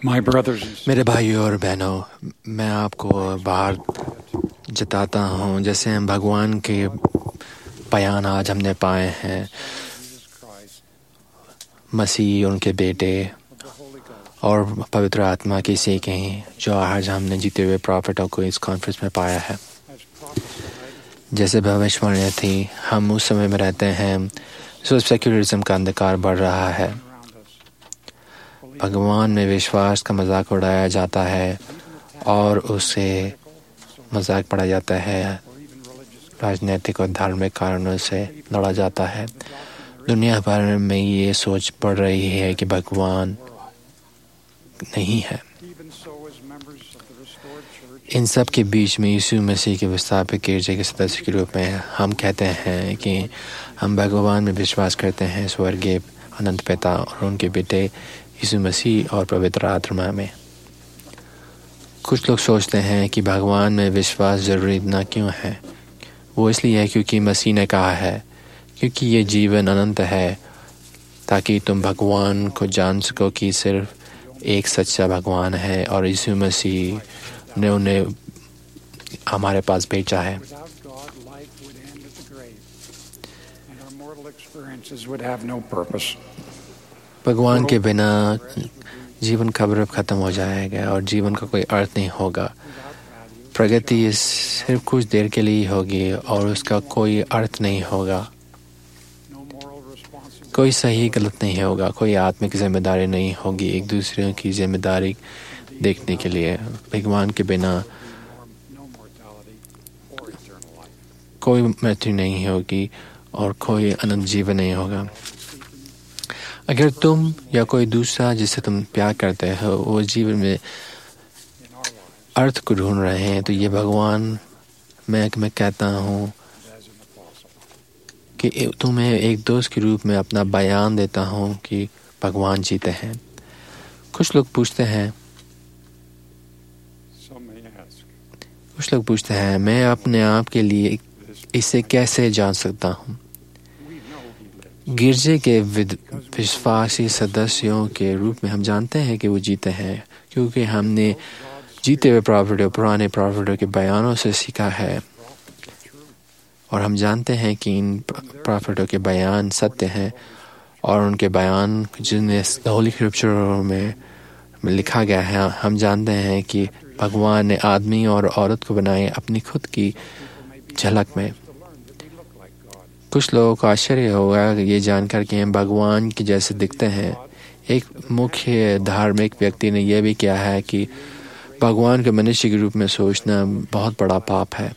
My brothers and sisters, मेरे भाइयों और बहनों, मैं आपको बाहर जताता हूँ जैसे हम भगवान के बयान आज हमने पाए हैं। Jesus Christ मसीह, उनके बेटे of the Holy Ghost, और पवित्र आत्मा की सीखें जो आज हमने जीते हुए प्रॉफिटों को इस कॉन्फ्रेंस में पाया है। as prophesied, जैसे भविष्यवाणी थी, हम उस समय में रहते हैं जो सेक्युलरिज्म का अंधकार बढ़ रहा है। around us. Believing भगवान में विश्वास का मजाक उड़ाया जाता है और उसे मजाक पढ़ा जाता है। or even religious राजनीतिक और धार्मिक कारणों से लड़ा जाता है। दुनिया भर में ये सोच पड़ रही है कि भगवान नहीं है। even so as members of the restored church, इन सब के बीच में यीशु मसीह के विस्थापित गिरजे के सदस्य के रूप में हम कहते हैं कि हम भगवान में विश्वास करते हैं, स्वर्गीय अनंत पिता और उनके बेटे यीशु मसीह और पवित्र आत्मा में। कुछ लोग सोचते हैं कि भगवान में विश्वास जरूरी न क्यों है। वो इसलिए है क्योंकि मसीह ने कहा है, क्योंकि ये जीवन अनंत है ताकि तुम भगवान को जान सको कि सिर्फ एक सच्चा भगवान है और यीशु मसीह ने उन्हें हमारे पास भेजा है। without God, life would end at the grave, and our mortal experiences would have no purpose. भगवान के बिना जीवन कब्र खत्म हो जाएगा और जीवन का कोई अर्थ नहीं होगा। Without value, प्रगति सिर्फ कुछ देर के लिए होगी और उसका कोई अर्थ नहीं होगा। no moral responsibility, कोई सही गलत नहीं होगा, कोई आत्मिक जिम्मेदारी नहीं होगी एक दूसरे की जिम्मेदारी देखने के लिए। भगवान के बिना no mortality or eternal life. कोई मृत्यु नहीं होगी और कोई अनंत जीवन नहीं होगा। अगर तुम या कोई दूसरा जिसे तुम प्यार करते हो वो जीवन में In our lives, अर्थ को ढूंढ रहे हैं, तो ये भगवान मैं कहता हूँ as an apostle, कि तुम्हें एक दोस्त के रूप में अपना बयान देता हूँ कि भगवान जीते हैं। कुछ लोग पूछते हैं some may ask, मैं अपने आप के लिए this इसे कैसे जान सकता हूँ। we know he lives. गिरजे के विश्वासी सदस्यों के रूप में हम जानते हैं कि वो जीते हैं क्योंकि हमने जीते हुए प्रॉफिटों, पुराने प्रॉफिटों के बयानों से सीखा है और हम जानते हैं कि इन प्रॉफिटों के बयान सत्य हैं और उनके बयान जिन्हें होली स्क्रिप्चरों में लिखा गया है। हम जानते हैं कि भगवान ने आदमी और औरत को बनाए अपनी खुद की झलक में। To learn that we look like God. कुछ लोगों को आश्चर्य होगा ये जानकर कि हम भगवान के जैसे दिखते हैं। एक मुख्य धार्मिक व्यक्ति ने यह भी किया है कि भगवान को मनुष्य के रूप में सोचना बहुत बड़ा पाप है,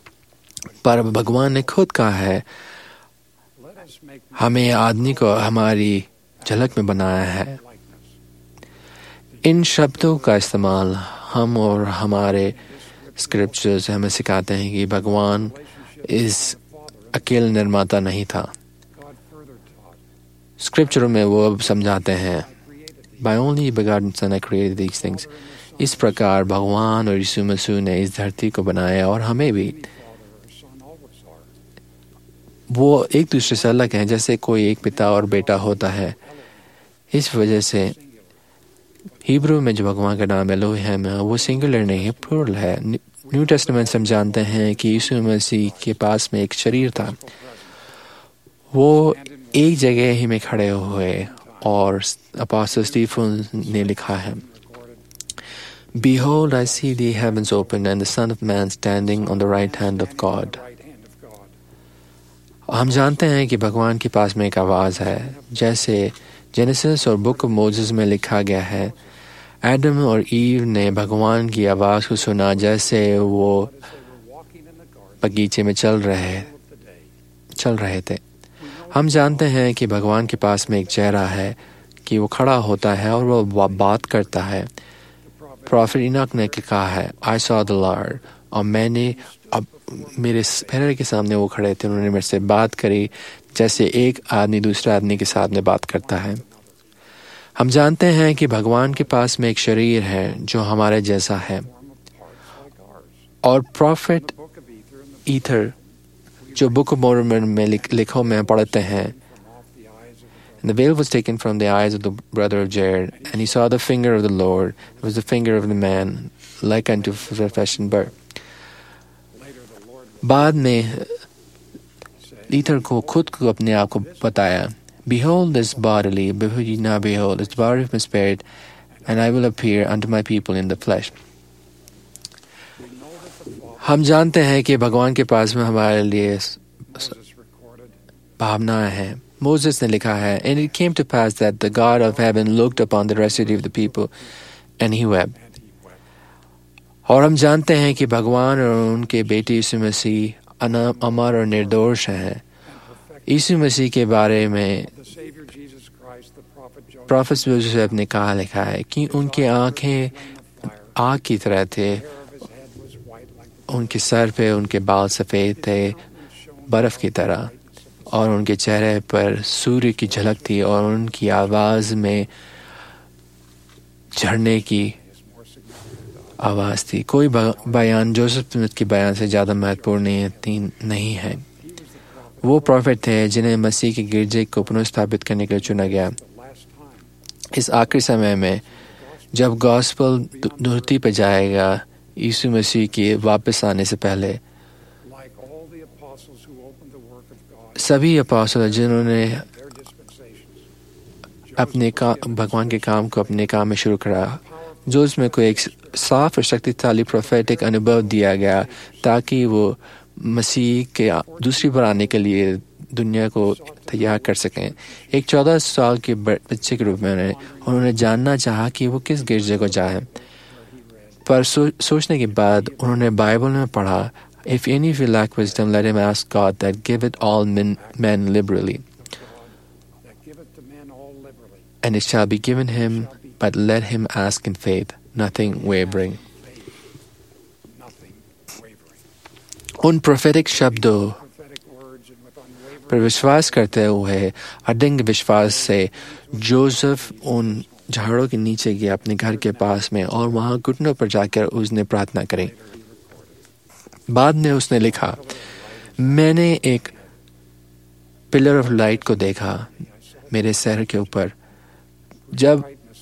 पर भगवान ने खुद कहा है Let us make हमें आदमी को हमारी झलक में बनाया है। likeness. इन शब्दों का इस्तेमाल हम और हमारे स्क्रिप्चर्स हमें सिखाते हैं कि भगवान इस अकेले निर्माता नहीं था। God further taught, स्क्रिप्चरों में वो समझाते हैं, created these By only begotten Son I created these things. इस प्रकार भगवान और यीशु मसीह ने इस धरती को बनाया और हमें भी। Father or Son always are. वो एक दूसरे से अलग हैं, जैसे कोई एक पिता और बेटा होता है। इस वजह से हिब्रू में जो भगवान का नाम एलोहिम है वो सिंगुलर नहीं, प्लूरल है। न्यू टेस्टामेंट से हम जानते हैं कि यीशु मसीह के पास में एक शरीर था। वो एक जगह ही में खड़े हुए और अपोस्टल स्टीफन ने लिखा है, Behold, I see the heavens open and the Son of Man standing on the right hand of God. Right hand of God. हम जानते हैं कि भगवान के पास में एक आवाज़ है, जैसे जेनेसिस और बुक ऑफ मोसेस में लिखा गया है। एडम और ईव ने भगवान की आवाज़ को सुना जैसे वो As they were walking in the garden बगीचे में चल of the day, रहे थे। हम जानते हैं कि भगवान के पास में एक चेहरा है कि वो खड़ा होता है और वो बात करता है। प्रॉफिट इनॉक ने कहा है, I saw the Lord, और मैंने अब मेरे पैर के सामने वो खड़े थे, उन्होंने मेरे से बात करी जैसे एक आदमी दूसरे आदमी के साथ में बात करता है। हम जानते हैं कि भगवान के पास में एक शरीर है जो हमारे जैसा है form of parts like ours. और prophet Book of Ether and the Ether जो बुक ऑफ मोर्मन में लिखों में पढ़ते हैं, from off the eyes of the And the veil was taken from the eyes of the brother of Jared, and he saw the finger of the Lord. It was the finger of the man, like unto flesh and blood. बाद में Leathern को खुद को अपने आप को बताया, Behold this bodily, behold ye now behold, this body of my spirit, and I will appear unto my people in the flesh. हम जानते हैं कि भगवान के पास में हमारे लिए भावनाएं हैं. Moses ने लिखा है, And it came to pass that the God of heaven looked upon the residue of the people, and he wept. और हम जानते हैं कि भगवान और उनके बेटे यीशु मसीह अमर और निर्दोष हैं. यीशु मसीह के बारे में प्रोफेट जोसेफ ने कहा लिखा है कि उनकी आंखें आग की तरह थे, उनके सर पे उनके बाल सफ़ेद थे बर्फ की तरह, और उनके चेहरे पर सूर्य की झलक थी, और उनकी आवाज़ में झरने की आवाज़ थी. कोई बयान जोसेफ स्मिथ के बयान से ज़्यादा महत्वपूर्ण नहीं है. वो प्रोफेट थे जिन्हें मसीह के गिरजे को पुनर्स्थापित करने के लिए चुना गया. इस आखिरी समय में जब गॉस्पेल धरती पर जाएगा, यीशु मसीह के वापस आने से पहले, सभी अपोस्तल जिन्होंने अपने भगवान के काम को अपने काम में शुरू करा, जो उसमें को एक साफ और शक्तिशाली प्रोफेटिक अनुभव दिया गया ताकि वो मसीह के दूसरी बार आने के लिए दुनिया को तैयार कर सकें. एक 14 साल के बच्चे के रूप में उन्होंने जानना चाहा कि वो किस गिरजे को जाए, पर सोचने के बाद उन्होंने बाइबल में पढ़ा, If any of you lack wisdom, let him ask God that giveth all men liberally, and it shall be given him, but let him ask in faith, nothing wavering. उन प्रोफेटिक शब्दों पर विश्वास करते हुए adding विश्वास से Joseph उन झाड़ों के नीचे गया अपने घर के पास में, और वहां घुटनों पर जाकर उसने प्रार्थना करी. बाद में उसने लिखा, मैंने एक पिलर ऑफ लाइट को देखा मेरे सर के ऊपर. जब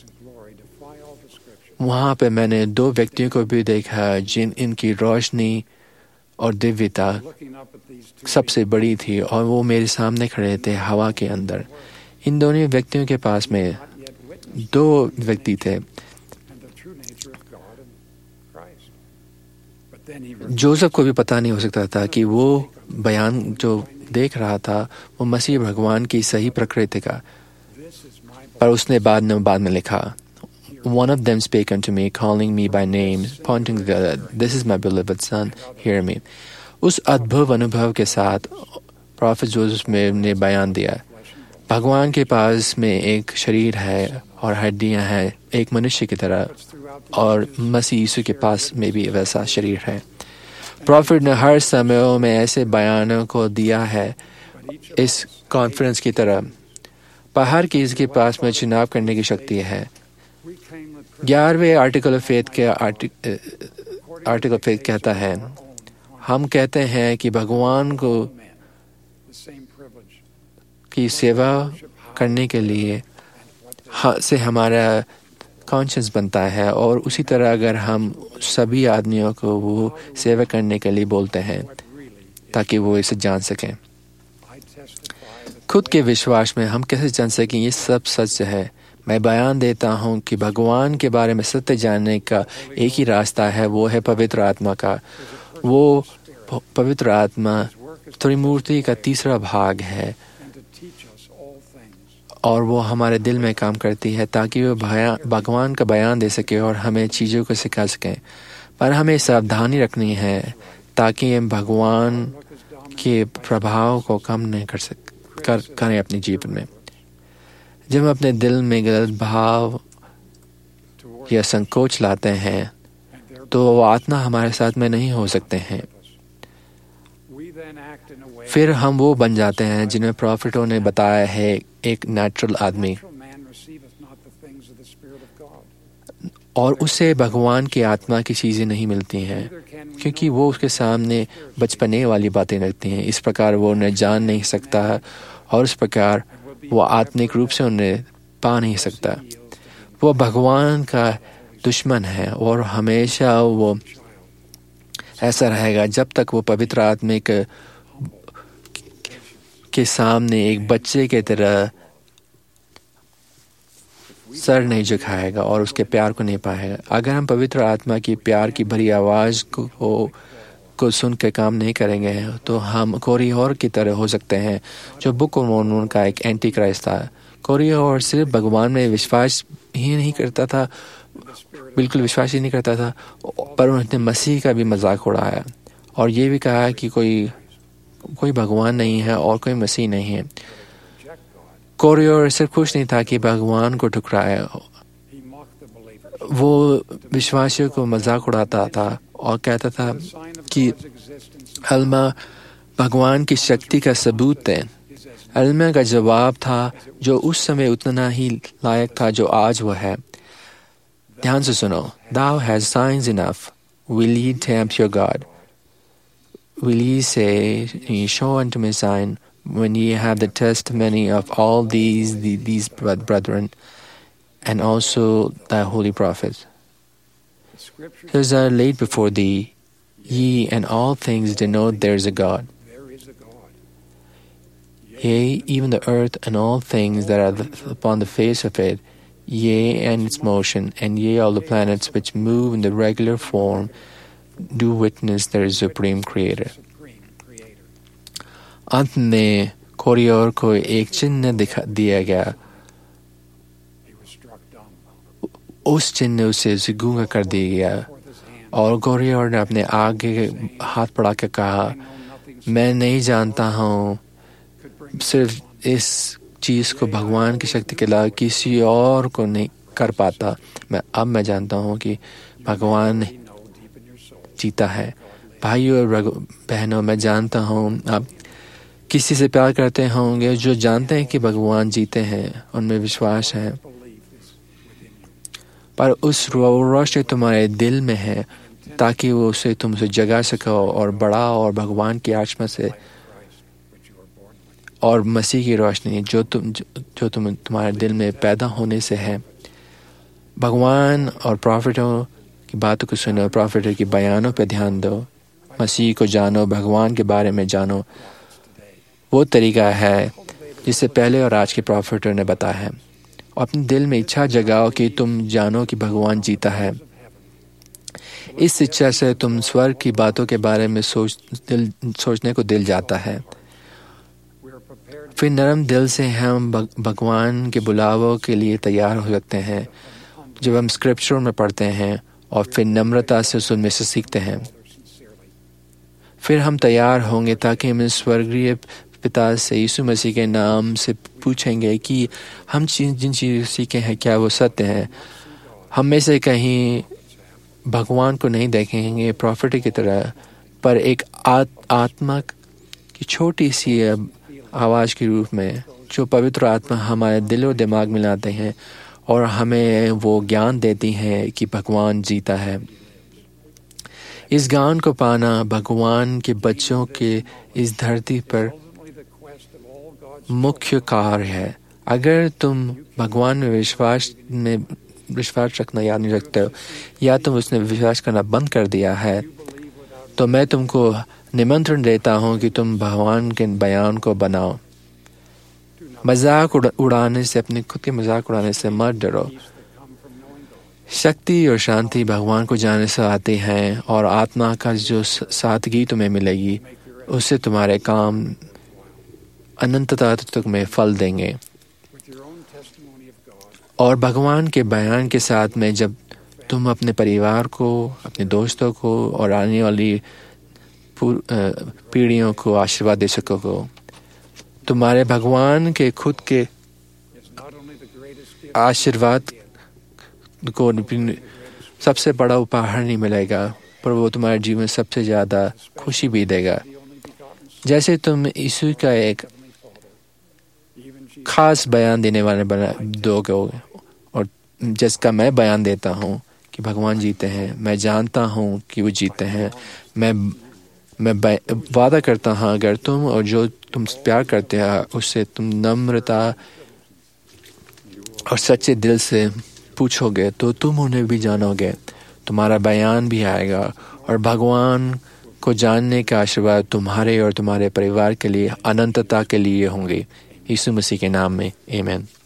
वहां पे मैंने 2 व्यक्तियों को भी देखा जिन इनकी रोशनी और दिव्यता सबसे बड़ी थी, और वो मेरे सामने खड़े थे हवा के अंदर. इन दोनों व्यक्तियों के पास में 2 व्यक्ति थे. जोसेफ को भी पता नहीं हो सकता था कि वो बयान जो देख रहा था वो मसीह भगवान की सही प्रकृति का, पर उसने बाद में लिखा, One of them spake unto me, calling me by name, pointing to the other, This is my beloved son, hear me. उस अद्भुत अनुभव के साथ प्रोफेट जोसेफ ने बयान दिया, भगवान के पास में एक शरीर है और हड्डियां हैं एक मनुष्य की तरह, और मसीह यीशु के पास में भी वैसा शरीर है. प्रोफेट ने हर समयों में ऐसे बयानों को दिया है इस कॉन्फ्रेंस की तरह, पर हर किसी के पास में चुनाव करने की शक्ति है. 11वें आर्टिकल ऑफ फेथ कहता है, हम कहते हैं कि भगवान को की सेवा करने के लिए से हमारा कॉन्शियस बनता है, और उसी तरह अगर हम सभी आदमियों को वो सेवा करने के लिए बोलते हैं ताकि वो इसे जान सकें. खुद के विश्वास में हम कैसे जान सकें ये सब सच है. मैं बयान देता हूँ कि भगवान के बारे में सत्य जानने का एक ही रास्ता है, वो है पवित्र आत्मा का. वो पवित्र आत्मा त्रिमूर्ति का तीसरा भाग है, और वो हमारे दिल में काम करती है ताकि वो भगवान का बयान दे सके और हमें चीज़ों को सिखा सकें. पर हमें सावधानी रखनी है ताकि हम भगवान के प्रभाव को कम नहीं करें अपने जीवन में. जब हम अपने दिल में गलत भाव या संकोच लाते हैं तो वो आत्मा हमारे साथ में नहीं हो सकते हैं. फिर हम वो बन जाते हैं जिन्हें प्रॉफिटों ने बताया है, एक नेचुरल आदमी, और उसे भगवान की आत्मा की चीज़ें नहीं मिलती हैं क्योंकि वो उसके सामने बचपने वाली बातें रखती हैं. इस प्रकार वो उन्हें जान नहीं सकता, और इस प्रकार वो आत्मिक रूप से उन्हें पा नहीं सकता। वो भगवान का दुश्मन है और हमेशा वो ऐसा रहेगा जब तक वो पवित्र आत्मिक के सामने एक बच्चे की तरह सर नहीं झुकाएगा और उसके प्यार को नहीं पाएगा। अगर हम पवित्र आत्मा की प्यार की भरी आवाज़ को सुन के काम नहीं करेंगे तो हम कोरियोर की तरह हो सकते हैं, जो बुक ऑफ मोर्मन का एक एंटी क्राइस्ट था। कोरियोर सिर्फ भगवान में विश्वास ही नहीं करता था, बिल्कुल विश्वास ही नहीं करता था, पर उन्होंने मसीह का भी मजाक उड़ाया और ये भी कहा कि कोई भगवान नहीं है और कोई मसीह नहीं है। कोरियोर सिर्फ खुश नहीं था कि भगवान को ठुकराया, वो विश्वासियों को मजाक उड़ाता था और कहता था कि अल्मा भगवान की शक्ति का सबूत है। अल्मा का जवाब था जो उस समय उतना ही लायक था जो आज वह है। ध्यान से सुनो। Thou has signs enough. Will ye tempt your God? Will ye say, show unto me a sign, when ye have the testimony of all these brethren, and also thy holy prophets? Those are laid before thee, ye and all things denote there is a God. Yea, even the earth and all things that are upon the face of it, yea, and its motion, and yea, all the planets which move in the regular form, do witness there is supreme creator. अंत में कोरियोर को एक चिन्ह दिया गया। उस चिन्ह उसे गूंगा कर दिया गया और कोरियोर ने अपने आगे हाथ बढ़ा के कहा, मैं नहीं जानता हूँ, सिर्फ इस चीज को भगवान की शक्ति के अलावा किसी और को नहीं कर पाता। मैं जानता हूँ कि भगवान जीता है। भाइयों और बहनों, मैं जानता हूँ आप किसी से प्यार करते होंगे जो जानते हैं कि भगवान जीते हैं, उनमें विश्वास है, पर उस रोशनी तुम्हारे दिल में है ताकि वो उसे तुमसे जगा सको और बड़ा और भगवान की आत्मा से और मसीह की रोशनी जो तुम्हारे दिल में पैदा होने से है। भगवान और प्रॉफिटों की बातों को सुनो, प्रॉफिटों की बयानों पे ध्यान दो, मसीह को जानो, भगवान के बारे में जानो। वो तरीका है जिससे पहले और आज के प्रॉफिटों ने बताया है। और अपने दिल में इच्छा जगाओ कि तुम जानो कि भगवान जीता है। इस इच्छा से तुम स्वर्ग की बातों के बारे में सोचने को दिल जाता है। फिर नरम दिल से हम भगवान के बुलावों के लिए तैयार हो सकते हैं जब हम स्क्रिप्चर में पढ़ते हैं और फिर नम्रता से उनमें से सीखते हैं। फिर हम तैयार होंगे ताकि हम स्वर्गीय पिता से यीशु मसीह के नाम से पूछेंगे कि हम जिन चीज़ें सीखे हैं क्या वो सत्य हैं। हम में से कहीं भगवान को नहीं देखेंगे प्रॉफिट की तरह, पर एक आत्मा की छोटी सी आवाज़ के रूप में, जो पवित्र आत्मा हमारे दिल और दिमाग में लाते हैं और हमें वो ज्ञान देती है कि भगवान जीता है। इस ज्ञान को पाना भगवान के बच्चों के इस धरती पर मुख्य कार्य है। अगर तुम भगवान में विश्वास रखना याद नहीं रखते हो या तुम उसने विश्वास करना बंद कर दिया है, तो मैं तुमको निमंत्रण देता हूँ कि तुम भगवान के बयान को बनाओ। मजाक उड़ाने से, अपने खुद के मजाक उड़ाने से मत डरो। शक्ति और शांति भगवान को जानने से आती है और आत्मा का जो सादगी तुम्हें मिलेगी उससे तुम्हारे काम अनंतता तक में फल देंगे। और भगवान के बयान के साथ में जब तुम अपने परिवार को, अपने दोस्तों को और आने वाली पीढ़ियों को आशीर्वाद दे सकोगे, तुम्हारे भगवान के खुद के आशीर्वाद को सबसे बड़ा उपहार नहीं मिलेगा, पर वो तुम्हारे जीवन में सबसे ज़्यादा खुशी भी देगा। जैसे तुम यीशु का एक खास बयान देने वाले दोगे और जिसका मैं बयान देता हूँ कि भगवान जीते हैं, मैं जानता हूँ कि वो जीते हैं। मैं वादा करता हूँ अगर तुम और जो तुम प्यार करते हो उससे तुम नम्रता और सच्चे दिल से पूछोगे तो तुम उन्हें भी जानोगे, तुम्हारा बयान भी आएगा और भगवान को जानने का आशीर्वाद तुम्हारे और तुम्हारे परिवार के लिए अनंतता के लिए होंगे। यीशु मसीह के नाम में आमीन।